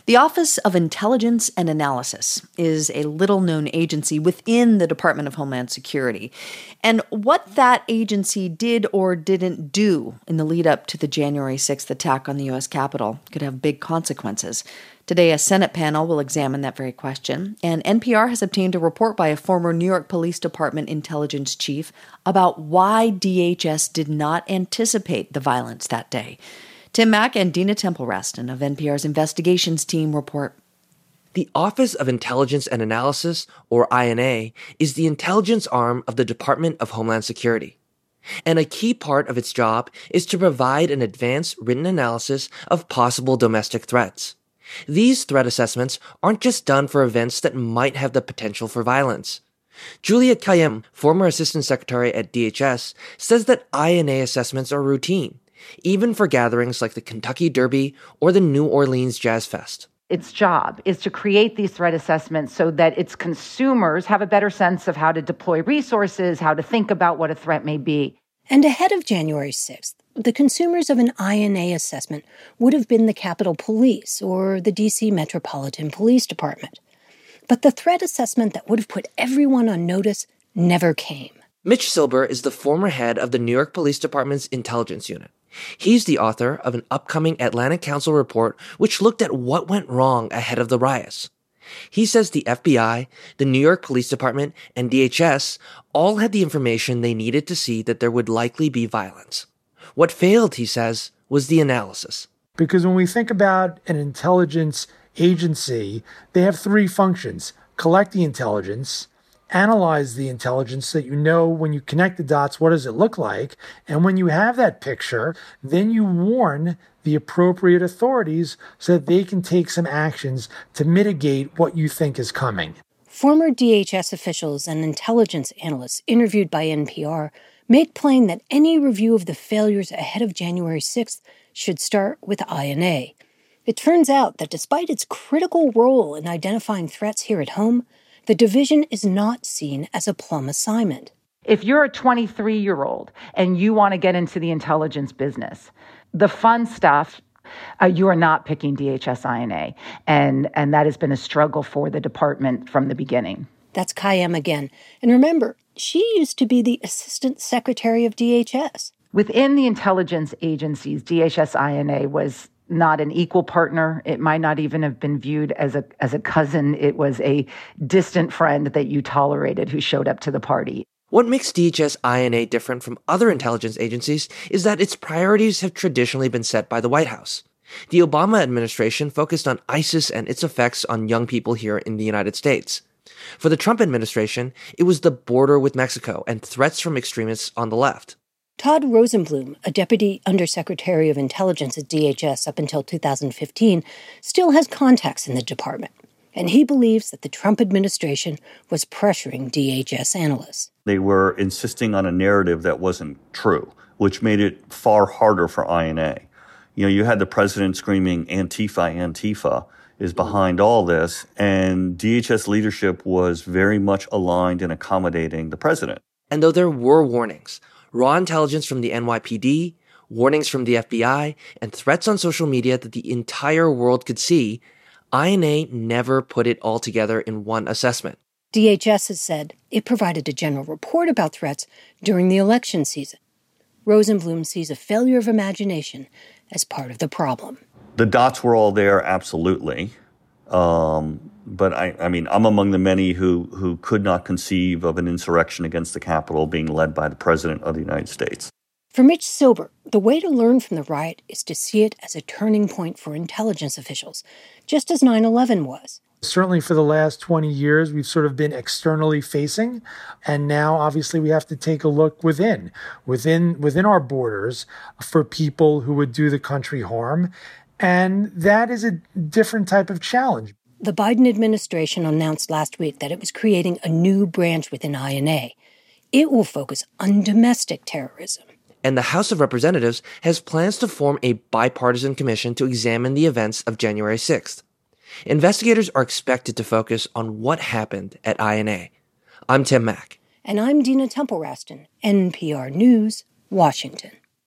The Office of Intelligence and Analysis is a little-known agency within the Department of Homeland Security. And what that agency did or didn't do in the lead-up to the January 6th attack on the U.S. Capitol could have big consequences. Today, a Senate panel will examine that very question, and NPR has obtained a report by a former New York Police Department intelligence chief about why DHS did not anticipate the violence that day. Tim Mak and Dina Temple-Raston of NPR's investigations team report. The Office of Intelligence and Analysis, or INA, is the intelligence arm of the Department of Homeland Security. And a key part of its job is to provide an advanced written analysis of possible domestic threats. These threat assessments aren't just done for events that might have the potential for violence. Juliet Kayyem, former Assistant Secretary at DHS, says that INA assessments are routine, even for gatherings like the Kentucky Derby or the New Orleans Jazz Fest. Its job is to create these threat assessments so that its consumers have a better sense of how to deploy resources, how to think about what a threat may be. And ahead of January 6th, the consumers of an INA assessment would have been the Capitol Police or the D.C. Metropolitan Police Department. But the threat assessment that would have put everyone on notice never came. Mitch Silber is the former head of the New York Police Department's intelligence unit. He's the author of an upcoming Atlantic Council report which looked at what went wrong ahead of the riots. He says the FBI, the New York Police Department, and DHS all had the information they needed to see that there would likely be violence. What failed, he says, was the analysis. Because when we think about an intelligence agency, they have three functions: collect the intelligence, analyze the intelligence so that you know when you connect the dots, what does it look like? And when you have that picture, then you warn the appropriate authorities so that they can take some actions to mitigate what you think is coming. Former DHS officials and intelligence analysts interviewed by NPR make plain that any review of the failures ahead of January 6th should start with INA. It turns out that despite its critical role in identifying threats here at home, the division is not seen as a plum assignment. If you're a 23-year-old and you want to get into the intelligence business, the fun stuff, you are not picking DHS INA. And that has been a struggle for the department from the beginning. That's Kayyem again. And remember, she used to be the Assistant Secretary of DHS. Within the intelligence agencies, DHS INA was not an equal partner. It might not even have been viewed as a cousin. It was a distant friend that you tolerated who showed up to the party. What makes DHS INA different from other intelligence agencies is that its priorities have traditionally been set by the White House. The Obama administration focused on ISIS and its effects on young people here in the United States. For the Trump administration, it was the border with Mexico and threats from extremists on the left. Todd Rosenblum, a deputy undersecretary of intelligence at DHS up until 2015, still has contacts in the department. And he believes that the Trump administration was pressuring DHS analysts. They were insisting on a narrative that wasn't true, which made it far harder for INA. You had the president screaming, Antifa, Antifa is behind all this, and DHS leadership was very much aligned in accommodating the president. And though there were warnings, raw intelligence from the NYPD, warnings from the FBI, and threats on social media that the entire world could see, INA never put it all together in one assessment. DHS has said it provided a general report about threats during the election season. Rosenblum sees a failure of imagination as part of the problem. The dots were all there, absolutely. But I'm among the many who could not conceive of an insurrection against the Capitol being led by the President of the United States. For Mitch Silber, the way to learn from the riot is to see it as a turning point for intelligence officials, just as 9/11 was. Certainly for the last 20 years, we've sort of been externally facing, and now obviously we have to take a look within our borders for people who would do the country harm, and that is a different type of challenge. The Biden administration announced last week that it was creating a new branch within INA. It will focus on domestic terrorism. And the House of Representatives has plans to form a bipartisan commission to examine the events of January 6th. Investigators are expected to focus on what happened at INA. I'm Tim Mak. And I'm Dina Temple-Raston, NPR News, Washington.